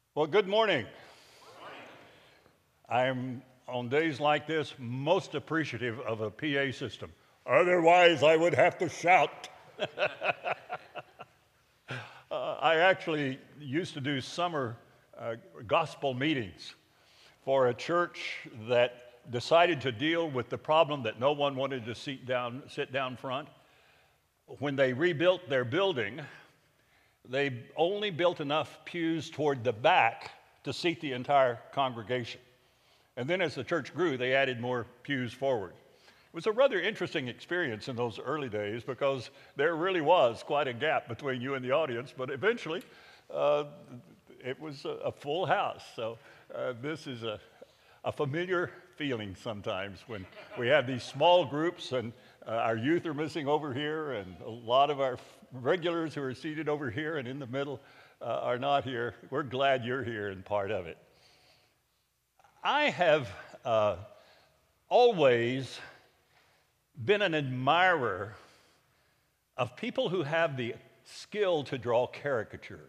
Well, good morning. I'm, on days like this, most appreciative of a PA system. Otherwise, I would have to shout. I actually used to do summer gospel meetings for a church that decided to deal with the problem that no one wanted to sit down front. When they rebuilt their building, they only built enough pews toward the back to seat the entire congregation. And then as the church grew, they added more pews forward. It was a rather interesting experience in those early days because there really was quite a gap between you and the audience, but eventually it was a full house. So this is a familiar feeling sometimes when we have these small groups and our youth are missing over here and a lot of our regulars who are seated over here and in the middle are not here. We're glad you're here and part of it. I have always been an admirer of people who have the skill to draw caricatures.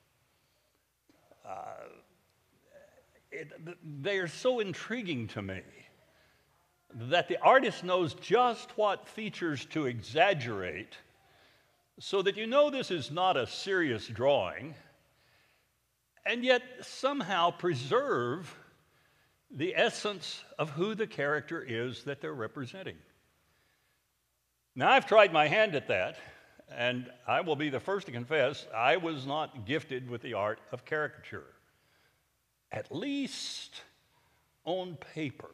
They are so intriguing to me that the artist knows just what features to exaggerate so that you know this is not a serious drawing, and yet somehow preserve the essence of who the character is that they're representing. Now, I've tried my hand at that, and I will be the first to confess I was not gifted with the art of caricature, at least on paper.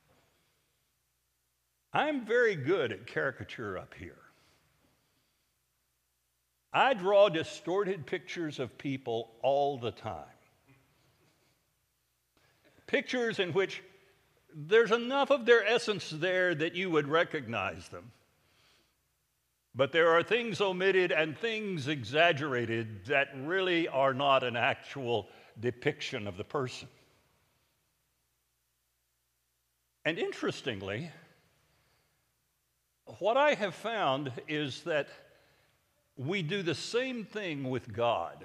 I'm very good at caricature up here. I draw distorted pictures of people all the time. Pictures in which there's enough of their essence there that you would recognize them. But there are things omitted and things exaggerated that really are not an actual depiction of the person. And interestingly, what I have found is that we do the same thing with God.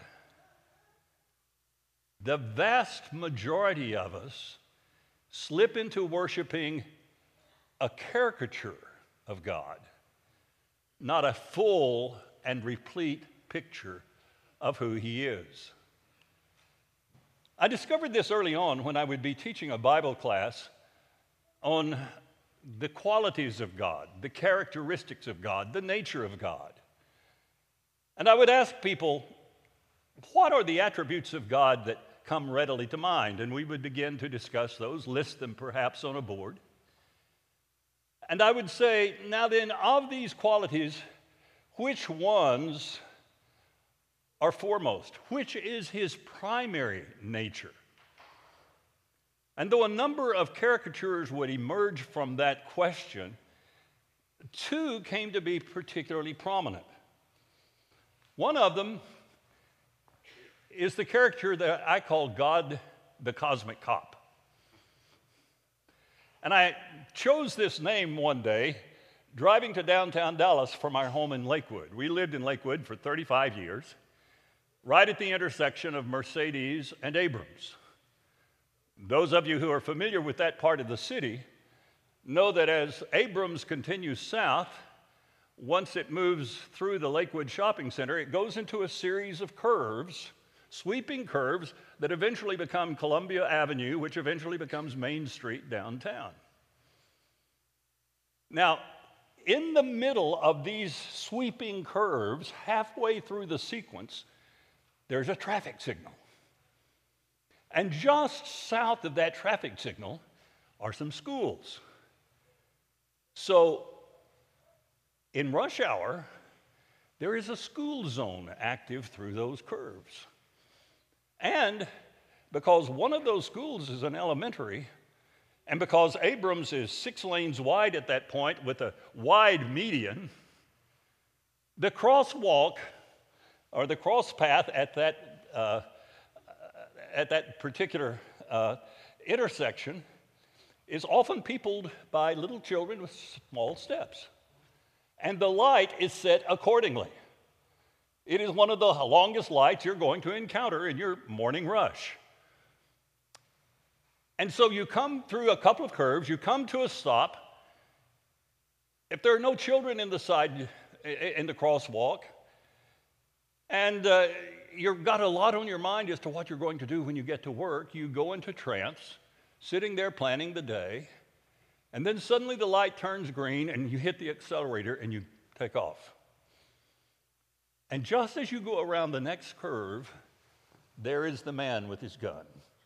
The vast majority of us slip into worshiping a caricature of God, not a full and replete picture of who He is. I discovered this early on when I would be teaching a Bible class on the qualities of God, the characteristics of God, the nature of God. And I would ask people, what are the attributes of God that come readily to mind? And we would begin to discuss those, list them perhaps on a board. And I would say, now then, of these qualities, which ones are foremost? Which is His primary nature? And though a number of caricatures would emerge from that question, two came to be particularly prominent. One of them is the character that I call God the Cosmic Cop. And I chose this name one day driving to downtown Dallas from our home in Lakewood. We lived in Lakewood for 35 years, right at the intersection of Mercedes and Abrams. Those of you who are familiar with that part of the city know that as Abrams continues south, once it moves through the Lakewood Shopping Center, it goes into a series of curves, sweeping curves that eventually become Columbia Avenue, which eventually becomes Main Street downtown. Now, in the middle of these sweeping curves, halfway through the sequence, there's a traffic signal. And just south of that traffic signal are some schools. So, in rush hour, there is a school zone active through those curves. And because one of those schools is an elementary, and because Abrams is 6 lanes wide at that point with a wide median, the crosswalk or the cross path at that particular intersection is often peopled by little children with small steps. And the light is set accordingly. It is one of the longest lights you're going to encounter in your morning rush. And so you come through a couple of curves, you come to a stop. If there are no children in the crosswalk, and you've got a lot on your mind as to what you're going to do when you get to work, you go into trance, sitting there planning the day, and then suddenly the light turns green and you hit the accelerator and you take off. And just as you go around the next curve, there is the man with his gun.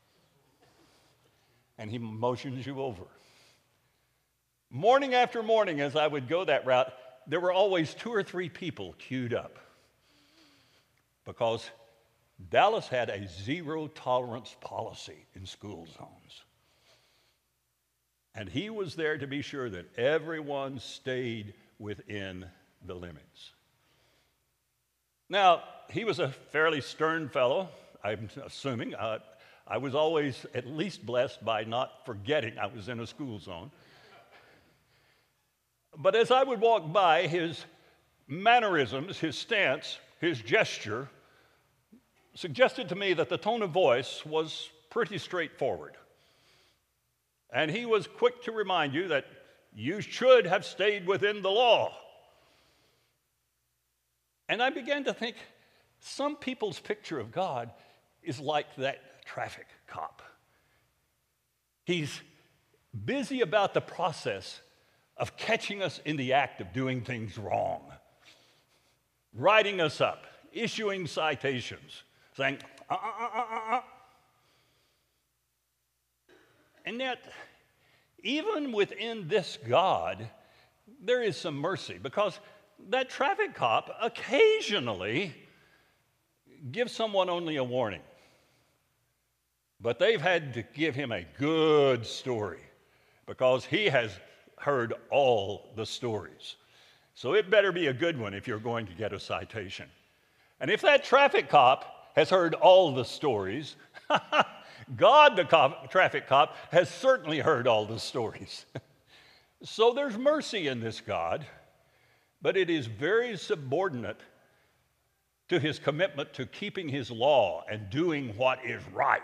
And he motions you over. Morning after morning, as I would go that route, there were always 2 or 3 people queued up, because Dallas had a zero tolerance policy in school zones. And he was there to be sure that everyone stayed within the limits. Now, he was a fairly stern fellow, I'm assuming. I was always at least blessed by not forgetting I was in a school zone. But as I would walk by, his mannerisms, his stance, his gesture suggested to me that the tone of voice was pretty straightforward. And he was quick to remind you that you should have stayed within the law. And I began to think, some people's picture of God is like that traffic cop. He's busy about the process of catching us in the act of doing things wrong, writing us up, issuing citations, saying, And yet, even within this God, there is some mercy, because that traffic cop occasionally gives someone only a warning. But they've had to give him a good story, because he has heard all the stories. So it better be a good one if you're going to get a citation. And if that traffic cop has heard all the stories, God, the traffic cop, has certainly heard all the stories. So there's mercy in this God, but it is very subordinate to his commitment to keeping his law and doing what is right.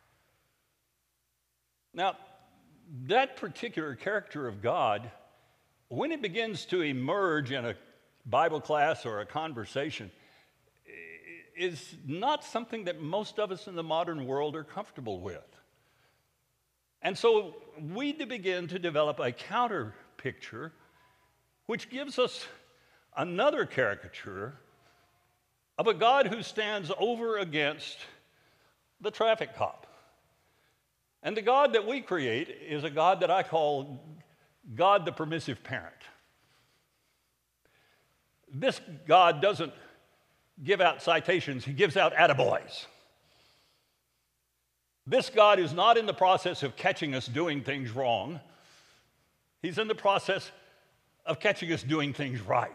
Now, that particular character of God, when it begins to emerge in a Bible class or a conversation, is not something that most of us in the modern world are comfortable with. And so we begin to develop a counter picture, which gives us another caricature of a God who stands over against the traffic cop. And the God that we create is a God that I call God the permissive parent. This God doesn't give out citations, he gives out attaboys. This God is not in the process of catching us doing things wrong. He's in the process of catching us doing things right.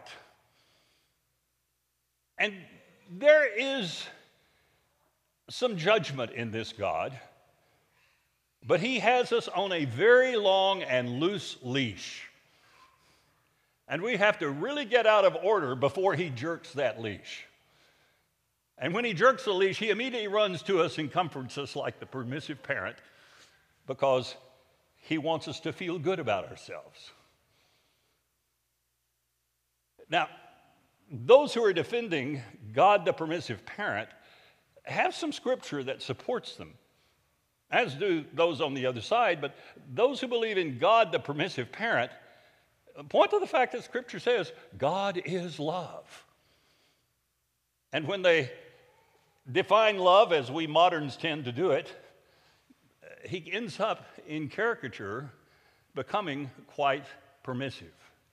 And there is some judgment in this God, but he has us on a very long and loose leash. And we have to really get out of order before he jerks that leash. And when he jerks the leash, he immediately runs to us and comforts us like the permissive parent, because he wants us to feel good about ourselves. Now, those who are defending God the permissive parent have some scripture that supports them, as do those on the other side. But those who believe in God the permissive parent point to the fact that scripture says God is love. And when they define love as we moderns tend to do it, he ends up in caricature becoming quite permissive.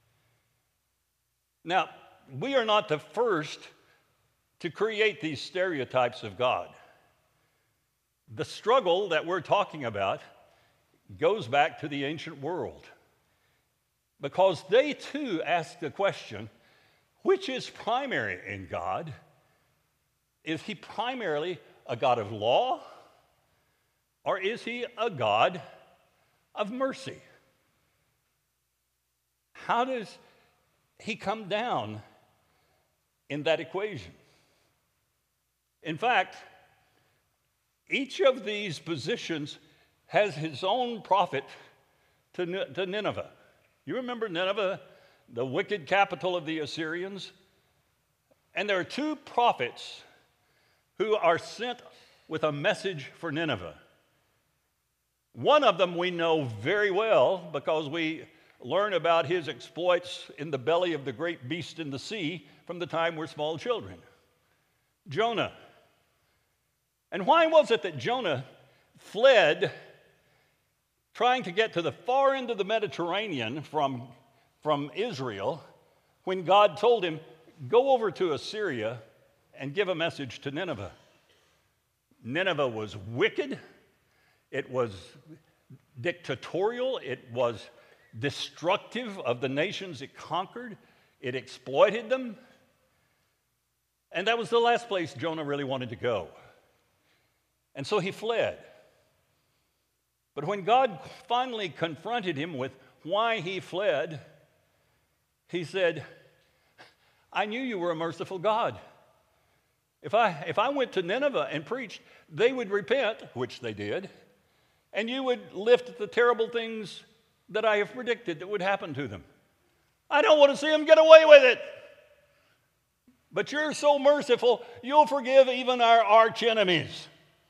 Now, we are not the first to create these stereotypes of God. The struggle that we're talking about goes back to the ancient world, because they too ask the question, which is primary in God? Is he primarily a God of law, or is he a God of mercy? How does he come down in that equation? In fact, each of these positions has his own prophet to Nineveh. You remember Nineveh, the wicked capital of the Assyrians? And there are two prophets who are sent with a message for Nineveh. One of them we know very well because we learn about his exploits in the belly of the great beast in the sea from the time we're small children. Jonah. And why was it that Jonah fled, trying to get to the far end of the Mediterranean from Israel, when God told him, go over to Assyria and give a message to Nineveh? Nineveh was wicked. It was dictatorial. It was destructive of the nations it conquered. It exploited them. And that was the last place Jonah really wanted to go. And so he fled. But when God finally confronted him with why he fled, he said, I knew you were a merciful God. If I went to Nineveh and preached, they would repent, which they did, and you would lift the terrible things that I have predicted that would happen to them. I don't want to see them get away with it. But you're so merciful, you'll forgive even our arch enemies.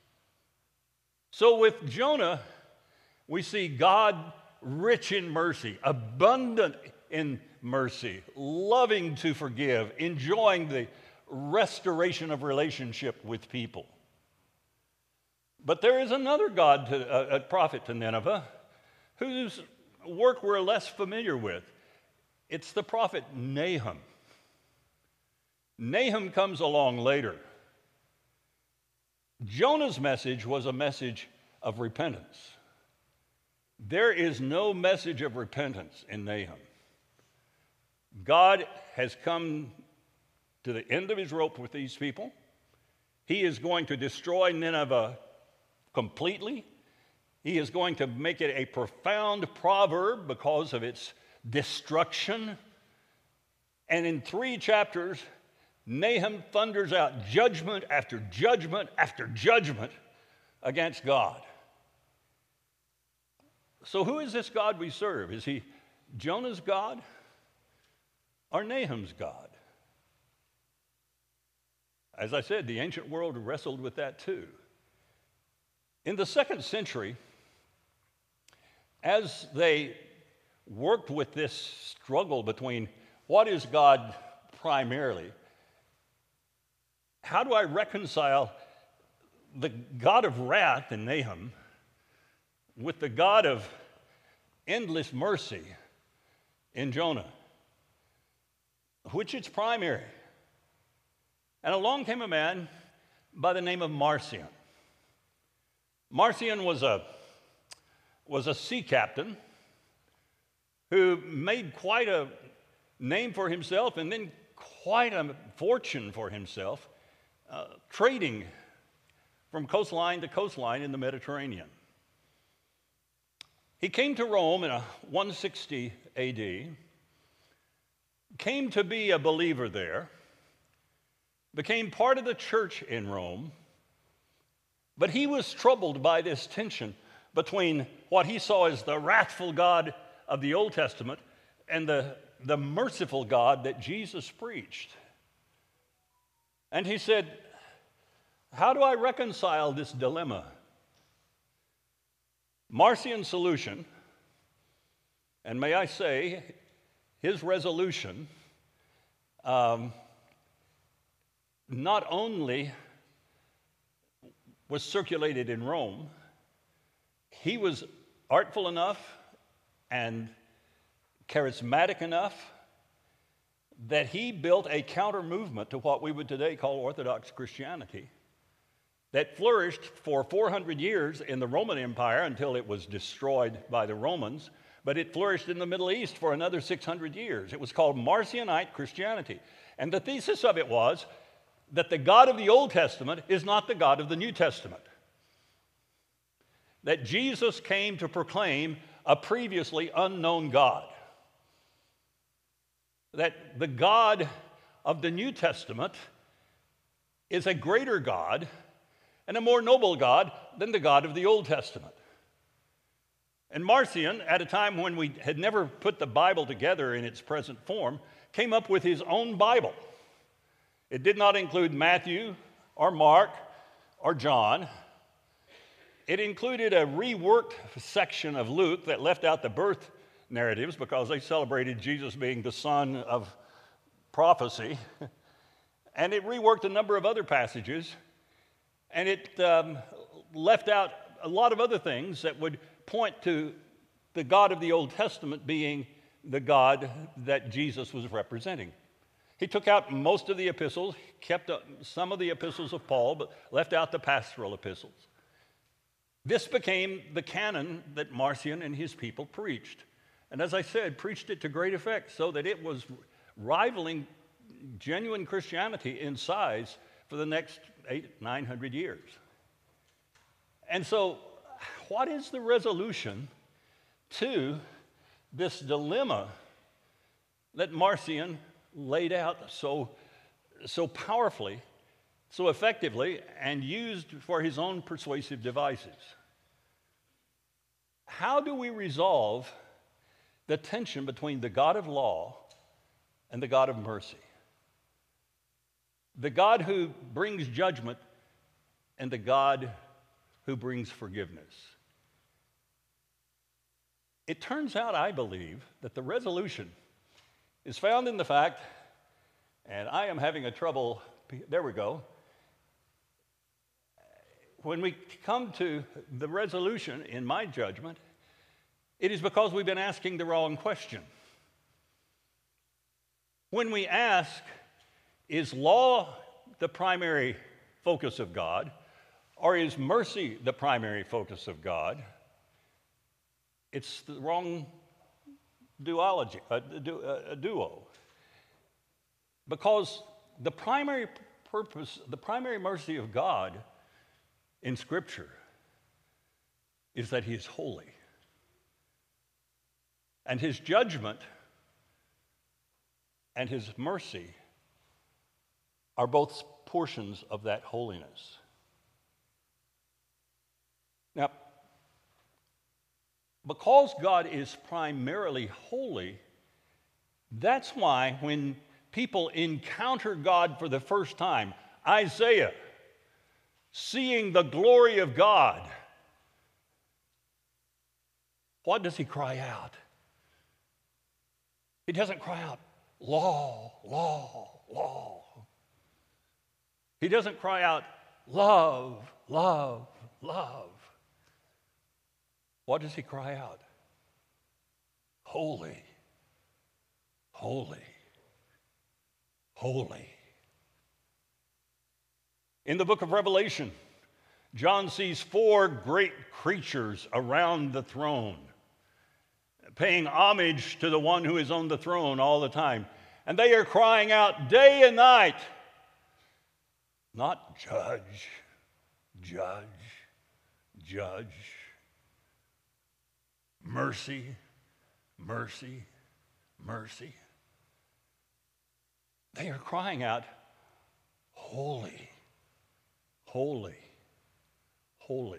So with Jonah, we see God rich in mercy, abundant in mercy, loving to forgive, enjoying the restoration of relationship with people. But there is another a prophet to Nineveh, whose work we're less familiar with. It's the prophet Nahum. Nahum comes along later. Jonah's message was a message of repentance. There is no message of repentance in Nahum. God has come to the end of his rope with these people. He is going to destroy Nineveh completely. He is going to make it a profound proverb because of its destruction. And in 3 chapters, Nahum thunders out judgment after judgment after judgment against God. So who is this God we serve? Is he Jonah's God or Nahum's God? As I said, the ancient world wrestled with that too. In the 2nd century, as they worked with this struggle between what is God primarily, how do I reconcile the God of wrath in Nahum with the God of endless mercy in Jonah? Which is primary? And along came a man by the name of Marcion. Marcion was a sea captain who made quite a name for himself and then quite a fortune for himself trading from coastline to coastline in the Mediterranean. He came to Rome in 160 AD, came to be a believer there, became part of the church in Rome, but he was troubled by this tension between what he saw as the wrathful God of the Old Testament and the merciful God that Jesus preached. And he said, how do I reconcile this dilemma? Marcion's solution, and may I say, his resolution, not only was circulated in Rome, he was artful enough and charismatic enough that he built a counter movement to what we would today call Orthodox Christianity that flourished for 400 years in the Roman Empire until it was destroyed by the Romans, but it flourished in the Middle East for another 600 years. It was called Marcionite Christianity. And the thesis of it was that the God of the Old Testament is not the God of the New Testament. That Jesus came to proclaim a previously unknown God. That the God of the New Testament is a greater God and a more noble God than the God of the Old Testament. And Marcion, at a time when we had never put the Bible together in its present form, came up with his own Bible. It did not include Matthew or Mark or John. It included a reworked section of Luke that left out the birth narratives because they celebrated Jesus being the son of prophecy. And it reworked a number of other passages, and it left out a lot of other things that would point to the God of the Old Testament being the God that Jesus was representing. He took out most of the epistles, kept some of the epistles of Paul, but left out the pastoral epistles. This became the canon that Marcion and his people preached. And as I said, preached it to great effect so that it was rivaling genuine Christianity in size for the next 800-900 years. And so, what is the resolution to this dilemma that Marcion laid out so powerfully, so effectively, and used for his own persuasive devices? How do we resolve the tension between the God of law and the God of mercy? The God who brings judgment and the God who brings forgiveness. It turns out, I believe, that the resolution is found in the fact, and I am having a trouble, there we go. When we come to the resolution, in my judgment, it is because we've been asking the wrong question. When we ask, is law the primary focus of God, or is mercy the primary focus of God? It's the wrong duo. Because the primary purpose, the primary mercy of God in Scripture is that He is holy. And His judgment and His mercy are both portions of that holiness. Now, because God is primarily holy, that's why when people encounter God for the first time, Isaiah, seeing the glory of God, what does he cry out? He doesn't cry out, law, law, law. He doesn't cry out, love, love, love. What does he cry out? Holy, holy, holy. In the book of Revelation, John sees 4 great creatures around the throne, paying homage to the one who is on the throne all the time. And they are crying out day and night, not judge, judge, judge. Mercy, mercy, mercy. They are crying out, holy, holy, holy.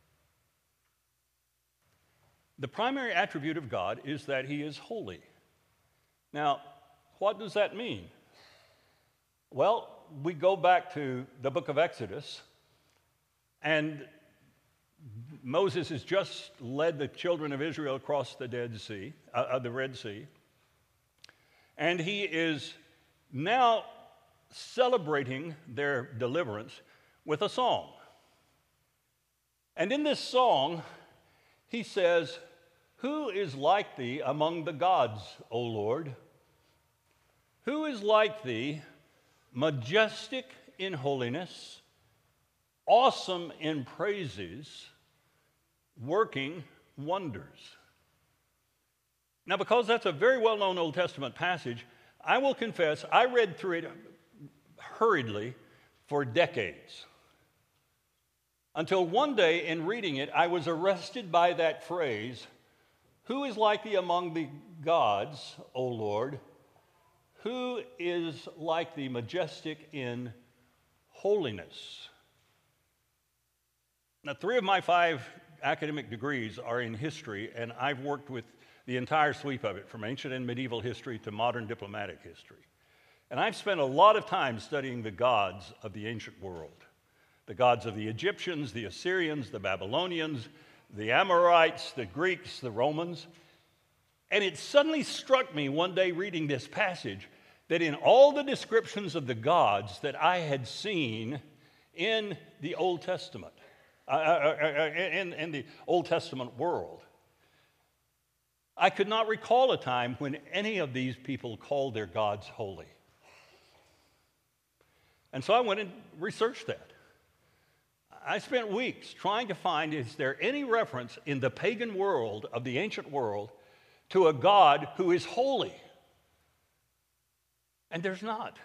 The primary attribute of God is that He is holy. Now, what does that mean? Well, we go back to the book of Exodus, and Moses has just led the children of Israel across the Red Sea, and he is now celebrating their deliverance with a song. And in this song, he says, "Who is like thee among the gods, O Lord? Who is like thee, majestic in holiness, awesome in praises, working wonders?" Now, because that's a very well-known Old Testament passage, I will confess I read through it hurriedly for decades. Until one day in reading it, I was arrested by that phrase, "Who is like thee among the gods, O Lord? Who is like thee, majestic in holiness?" Now, 3 of my 5 academic degrees are in history, and I've worked with the entire sweep of it, from ancient and medieval history to modern diplomatic history. And I've spent a lot of time studying the gods of the ancient world. The gods of the Egyptians, the Assyrians, the Babylonians, the Amorites, the Greeks, the Romans. And it suddenly struck me one day reading this passage that in all the descriptions of the gods that I had seen in the Old Testament, in the Old Testament world, I could not recall a time when any of these people called their gods holy. And so I went and researched that. I spent weeks trying to find, is there any reference in the pagan world of the ancient world to a God who is holy? And there's not.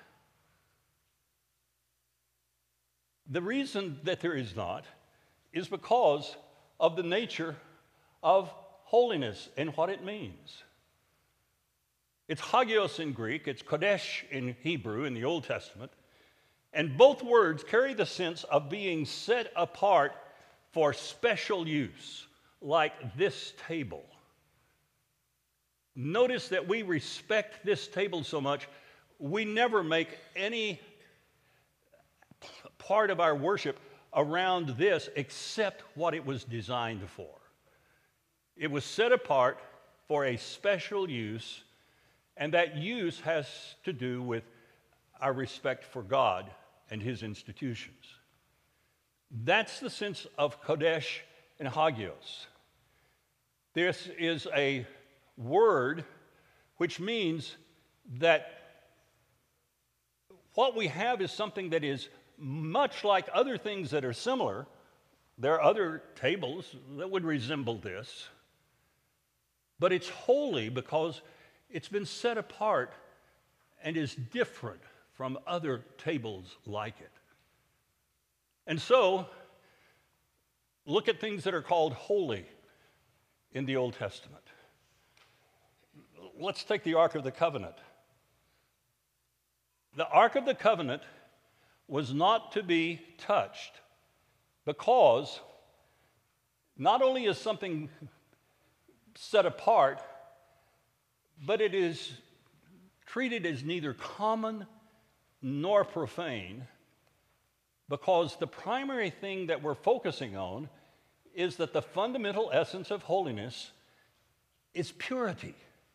The reason that there is not is because of the nature of holiness and what it means. It's hagios in Greek, it's kodesh in Hebrew in the Old Testament, and both words carry the sense of being set apart for special use, like this table. Notice that we respect this table so much, we never make any part of our worship around this except what it was designed for. It was set apart for a special use, and that use has to do with our respect for God and His institutions. That's the sense of Kodesh and Hagios. This is a word which means that what we have is something that is much like other things that are similar. There are other tables that would resemble this, but it's holy because it's been set apart and is different from other tables like it. And so, look at things that are called holy in the Old Testament. Let's take the Ark of the Covenant. The Ark of the Covenant was not to be touched because not only is something set apart, but it is treated as neither common nor profane, because the primary thing that we're focusing on is that the fundamental essence of holiness is purity.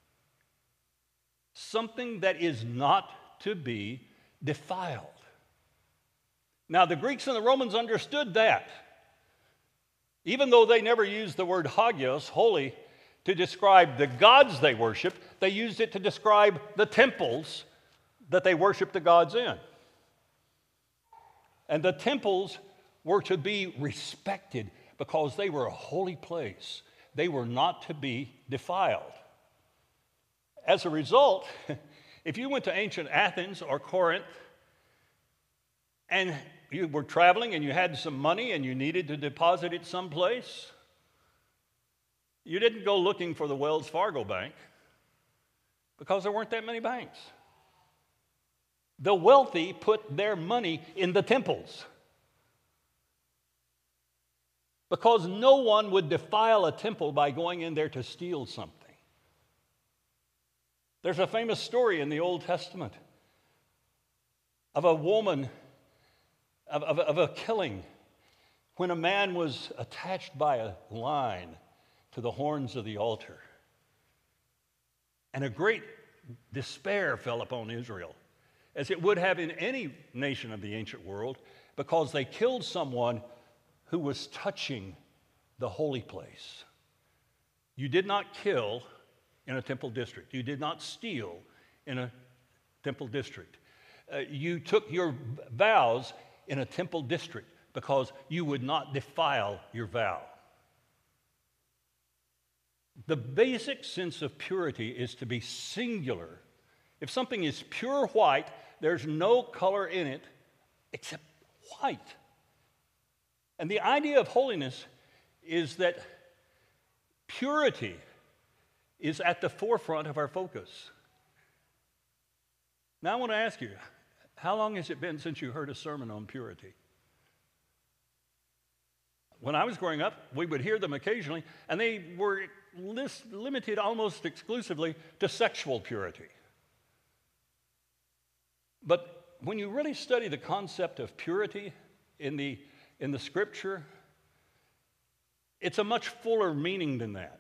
Something that is not to be defiled. Now, the Greeks and the Romans understood that. Even though they never used the word hagios, holy, to describe the gods they worshiped, they used it to describe the temples that they worshiped the gods in. And the temples were to be respected because they were a holy place. They were not to be defiled. As a result, if you went to ancient Athens or Corinth and you were traveling and you had some money and you needed to deposit it someplace, you didn't go looking for the Wells Fargo Bank because there weren't that many banks. The wealthy put their money in the temples because no one would defile a temple by going in there to steal something. There's a famous story in the Old Testament of a woman, of a killing, when a man was attached by a line to the horns of the altar. And a great despair fell upon Israel, as it would have in any nation of the ancient world, because they killed someone who was touching the holy place. You did not kill in a temple district. You did not steal in a temple district. You took your vows in a temple district because you would not defile your vow. The basic sense of purity is to be singular. If something is pure white, there's no color in it except white. And the idea of holiness is that purity is at the forefront of our focus. Now I want to ask you, how long has it been since you heard a sermon on purity? when I was growing up, we would hear them occasionally, and they were limited almost exclusively to sexual purity. But when you really study the concept of purity in the Scripture, it's a much fuller meaning than that.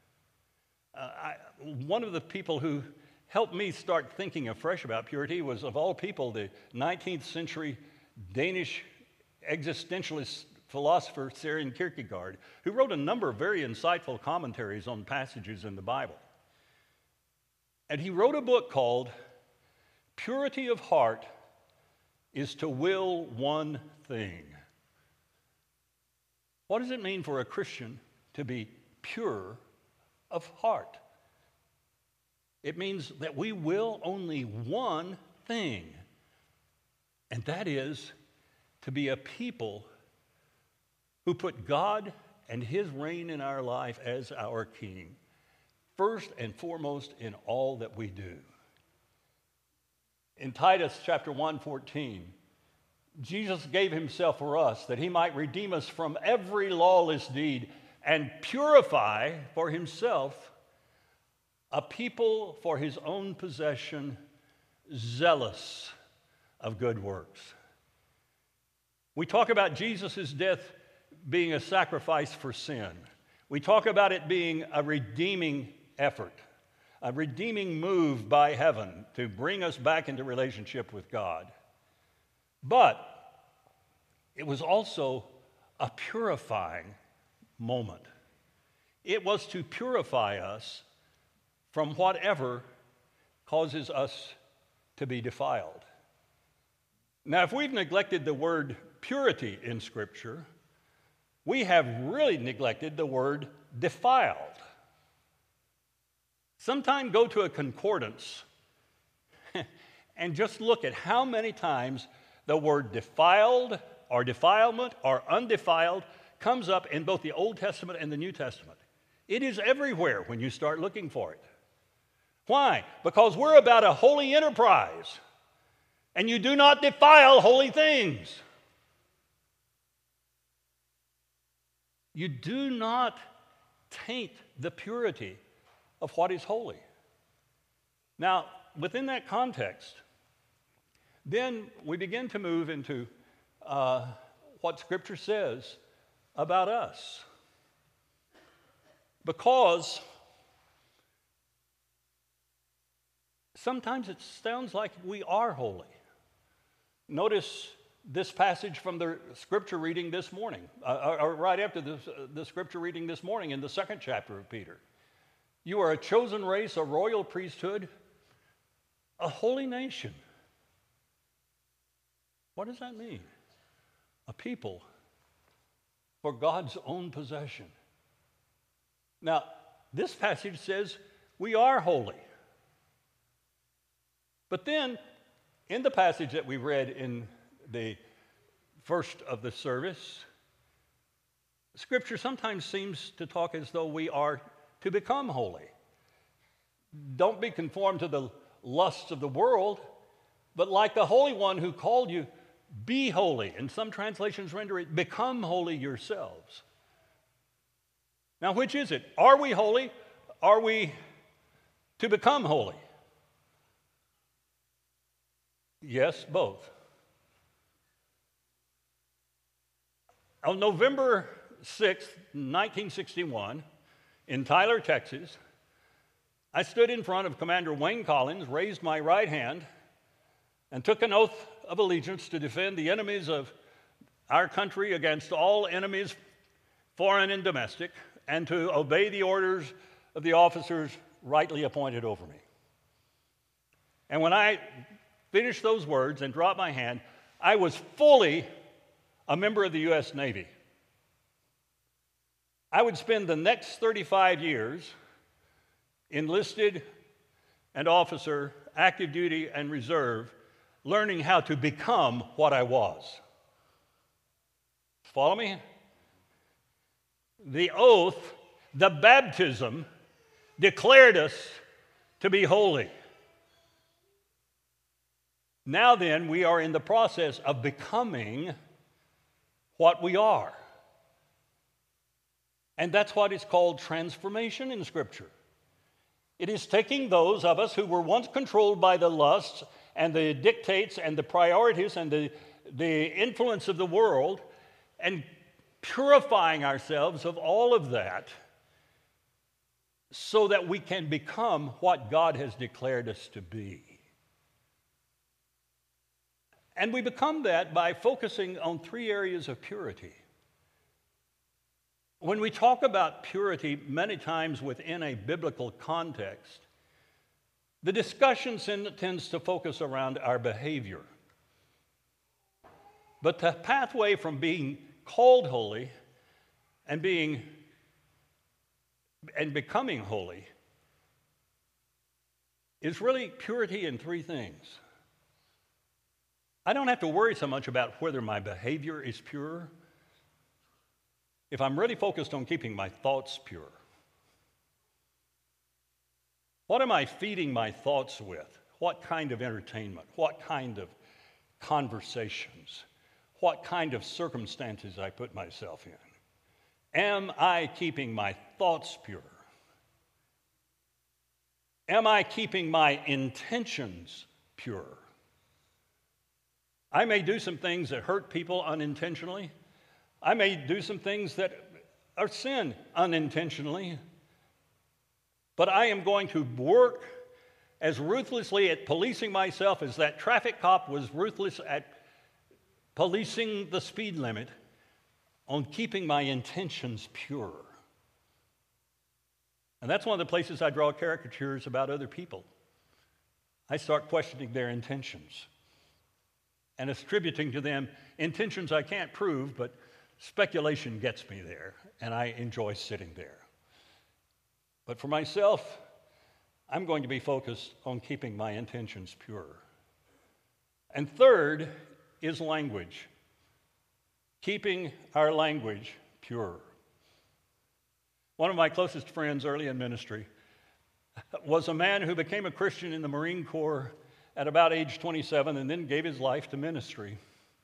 One of the people who helped me start thinking afresh about purity was, of all people, the 19th century Danish existentialist philosopher Søren Kierkegaard, who wrote a number of very insightful commentaries on passages in the Bible. And he wrote a book called Purity of Heart is to Will One Thing. What does it mean for a Christian to be pure of heart? It means that we will only one thing, and that is to be a people who put God and His reign in our life as our King, first and foremost in all that we do. In Titus chapter 1:14, Jesus gave Himself for us that He might redeem us from every lawless deed and purify for Himself a people for His own possession, zealous of good works. We talk about Jesus' death being a sacrifice for sin. We talk about it being a redeeming effort, a redeeming move by heaven to bring us back into relationship with God. But it was also a purifying moment. It was to purify us from whatever causes us to be defiled. Now, if we've neglected the word purity in Scripture, we have really neglected the word defiled. Sometime go to a concordance and just look at how many times the word defiled or defilement or undefiled comes up in both the Old Testament and the New Testament. It is everywhere when you start looking for it. Why? Because we're about a holy enterprise, and you do not defile holy things. You do not taint the purity of what is holy. Now, within that context, then we begin to move into what Scripture says about us. Because sometimes it sounds like we are holy. Notice this passage from the Scripture reading this morning, or right after the Scripture reading this morning in the 2nd chapter of Peter. You are a chosen race, a royal priesthood, a holy nation. What does that mean? A people for God's own possession. Now, this passage says we are holy. But then, in the passage that we read in the first of the service, Scripture sometimes seems to talk as though we are to become holy. Don't be conformed to the lusts of the world, but like the Holy One who called you, be holy. And some translations render it, become holy yourselves. Now, which is it? Are we holy? Are we to become holy? Yes, both. On November 6th, 1961, in Tyler, Texas, I stood in front of Commander Wayne Collins, raised my right hand, and took an oath of allegiance to defend the enemies of our country against all enemies, foreign and domestic, and to obey the orders of the officers rightly appointed over me. And when I finished those words and dropped my hand, I was fully a member of the U.S. Navy. I would spend the next 35 years enlisted and officer, active duty and reserve, learning how to become what I was. Follow me? The oath, the baptism, declared us to be holy. Now then, we are in the process of becoming what we are. And that's what is called transformation in Scripture. It is taking those of us who were once controlled by the lusts and the dictates and the priorities and the influence of the world and purifying ourselves of all of that so that we can become what God has declared us to be. And we become that by focusing on three areas of purity. When we talk about purity, many times within a biblical context, the discussion tends to focus around our behavior. But the pathway from being called holy and becoming holy is really purity in three things. I don't have to worry so much about whether my behavior is pure if I'm really focused on keeping my thoughts pure. What am I feeding my thoughts with? What kind of entertainment? What kind of conversations? What kind of circumstances I put myself in? Am I keeping my thoughts pure? Am I keeping my intentions pure? I may do some things that hurt people unintentionally. I may do some things that are sin unintentionally. But I am going to work as ruthlessly at policing myself as that traffic cop was ruthless at policing the speed limit on keeping my intentions pure. And that's one of the places I draw caricatures about other people. I start questioning their intentions and attributing to them intentions I can't prove, but speculation gets me there, and I enjoy sitting there. But for myself, I'm going to be focused on keeping my intentions pure. And third is language, keeping our language pure. One of my closest friends early in ministry was a man who became a Christian in the Marine Corps at about age 27 and then gave his life to ministry.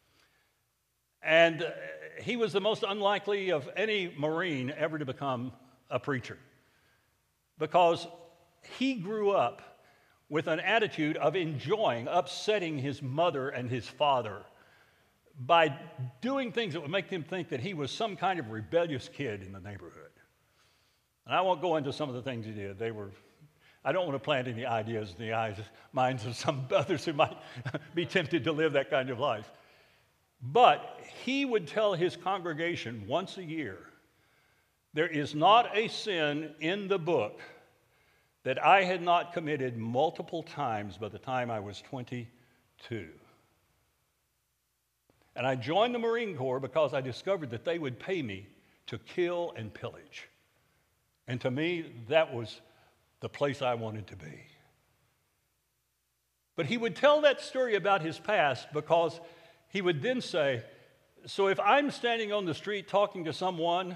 And he was the most unlikely of any Marine ever to become a preacher because he grew up with an attitude of enjoying upsetting his mother and his father by doing things that would make them think that he was some kind of rebellious kid in the neighborhood. And I won't go into some of the things he did. I don't want to plant any ideas in the minds of some others who might be tempted to live that kind of life. But he would tell his congregation once a year, there is not a sin in the book that I had not committed multiple times by the time I was 22. And I joined the Marine Corps because I discovered that they would pay me to kill and pillage. And to me, that was the place I wanted to be. But he would tell that story about his past because he would then say, so if I'm standing on the street talking to someone,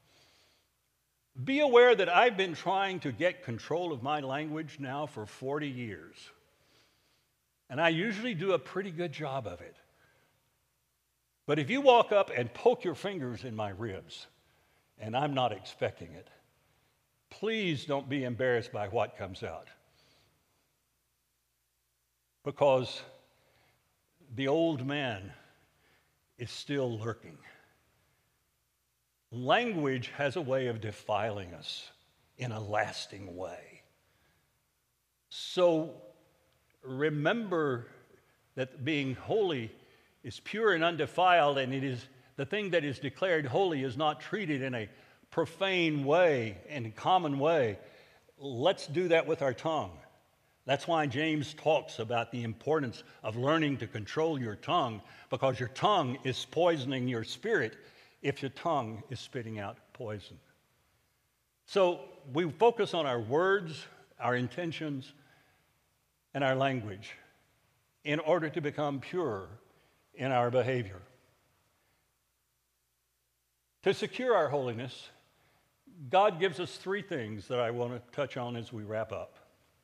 be aware that I've been trying to get control of my language now for 40 years. And I usually do a pretty good job of it. But if you walk up and poke your fingers in my ribs, and I'm not expecting it, please don't be embarrassed by what comes out. Because the old man is still lurking. Language has a way of defiling us in a lasting way. So remember that being holy is pure and undefiled, and it is the thing that is declared holy is not treated in a profane way, in a common way. Let's do that with our tongue. That's why James talks about the importance of learning to control your tongue, because your tongue is poisoning your spirit if your tongue is spitting out poison. So we focus on our words, our intentions, and our language in order to become pure in our behavior. To secure our holiness, God gives us three things that I want to touch on as we wrap up.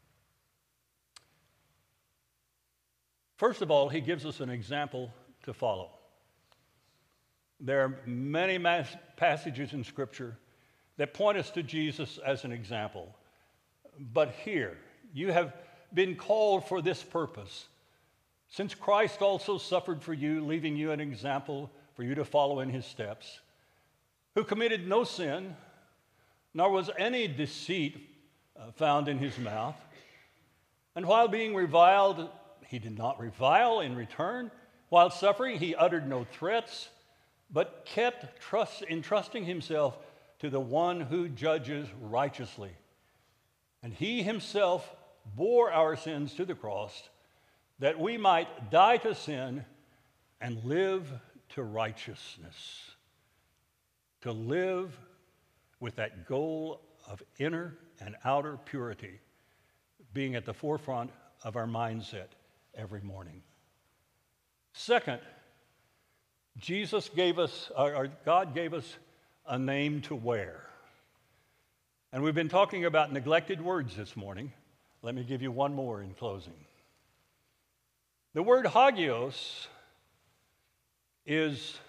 First of all, he gives us an example to follow. There are many passages in Scripture that point us to Jesus as an example. But here, you have been called for this purpose. Since Christ also suffered for you, leaving you an example for you to follow in his steps, who committed no sin, nor was any deceit found in his mouth. And while being reviled, he did not revile in return. While suffering, he uttered no threats, but kept entrusting himself to the one who judges righteously. And he himself bore our sins to the cross, that we might die to sin and live to righteousness. To live with that goal of inner and outer purity being at the forefront of our mindset every morning. Second, God gave us a name to wear. And we've been talking about neglected words this morning. Let me give you one more in closing. The word hagios is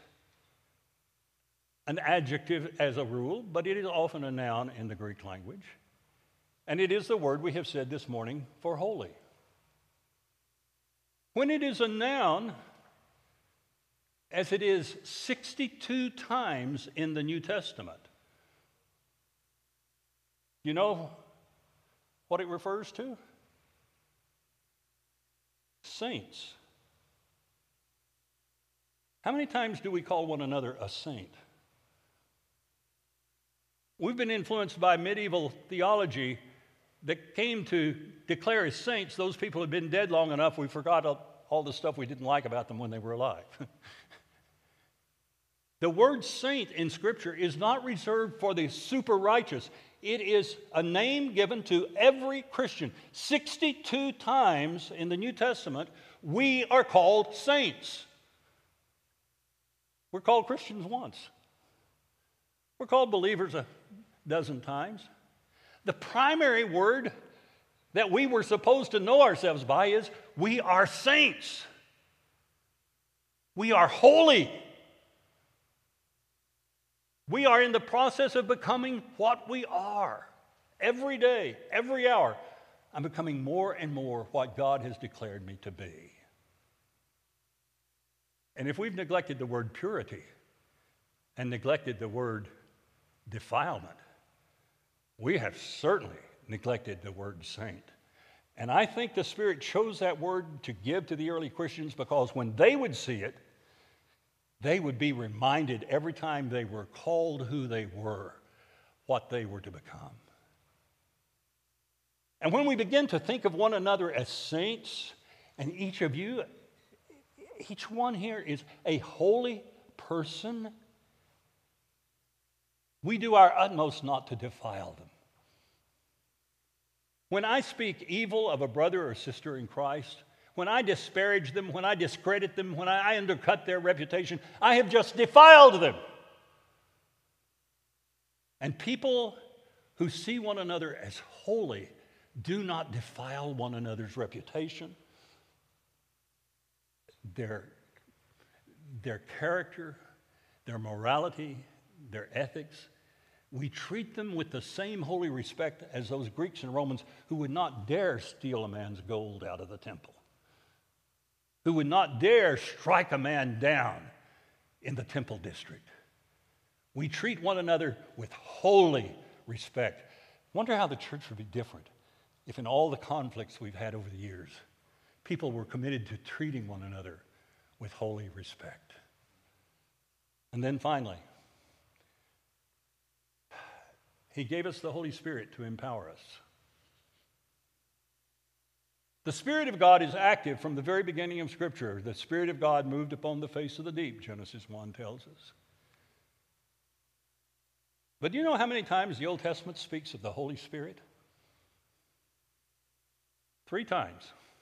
an adjective as a rule, but it is often a noun in the Greek language. And it is the word we have said this morning for holy. When it is a noun, as it is 62 times in the New Testament, you know what it refers to? Saints. How many times do we call one another a saint? We've been influenced by medieval theology that came to declare as saints those people who had been dead long enough we forgot all the stuff we didn't like about them when they were alive. The word saint in Scripture is not reserved for the super righteous. It is a name given to every Christian. 62 times in the New Testament, we are called saints. We're called Christians once. We're called believers a dozen times. The primary word that we were supposed to know ourselves by is we are saints. We are holy. We are in the process of becoming what we are. Every day, every hour, I'm becoming more and more what God has declared me to be. And if we've neglected the word purity and neglected the word defilement, we have certainly neglected the word saint. And I think the Spirit chose that word to give to the early Christians because when they would see it, they would be reminded every time they were called who they were, what they were to become. And when we begin to think of one another as saints, and each of you, each one here is a holy person, we do our utmost not to defile them. When I speak evil of a brother or sister in Christ, when I disparage them, when I discredit them, when I undercut their reputation, I have just defiled them. And people who see one another as holy do not defile one another's reputation, their character, their morality, their ethics. We treat them with the same holy respect as those Greeks and Romans who would not dare steal a man's gold out of the temple, who would not dare strike a man down in the temple district. We treat one another with holy respect. Wonder how the church would be different if in all the conflicts we've had over the years, people were committed to treating one another with holy respect. And then finally, He gave us the Holy Spirit to empower us. The Spirit of God is active from the very beginning of Scripture. The Spirit of God moved upon the face of the deep, Genesis 1 tells us. But do you know how many times the Old Testament speaks of the Holy Spirit? 3 times.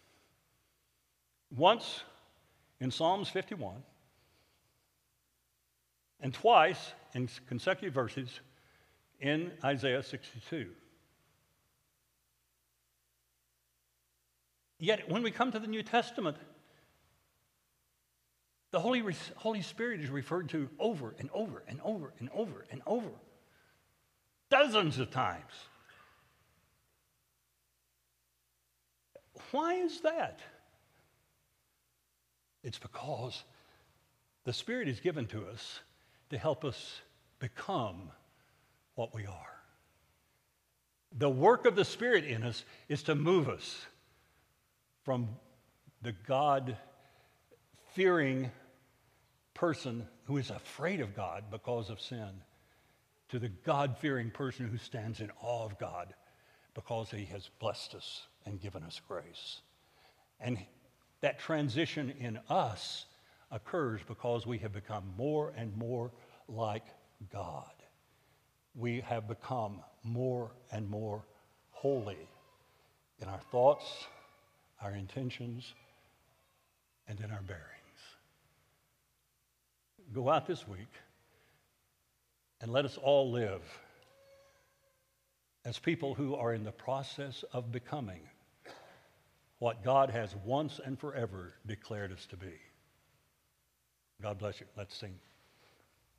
Once in Psalms 51, and twice in consecutive verses in Isaiah 62. Yet when we come to the New Testament, the Holy Spirit is referred to over and over and over and over and over. dozens of times. Why is that? It's because the Spirit is given to us to help us become what we are. The work of the Spirit in us is to move us from the God-fearing person who is afraid of God because of sin to the God-fearing person who stands in awe of God because he has blessed us and given us grace. And that transition in us occurs because we have become more and more like God. We have become more and more holy in our thoughts, our intentions, and in our bearings. Go out this week and let us all live as people who are in the process of becoming what God has once and forever declared us to be. God bless you. Let's sing.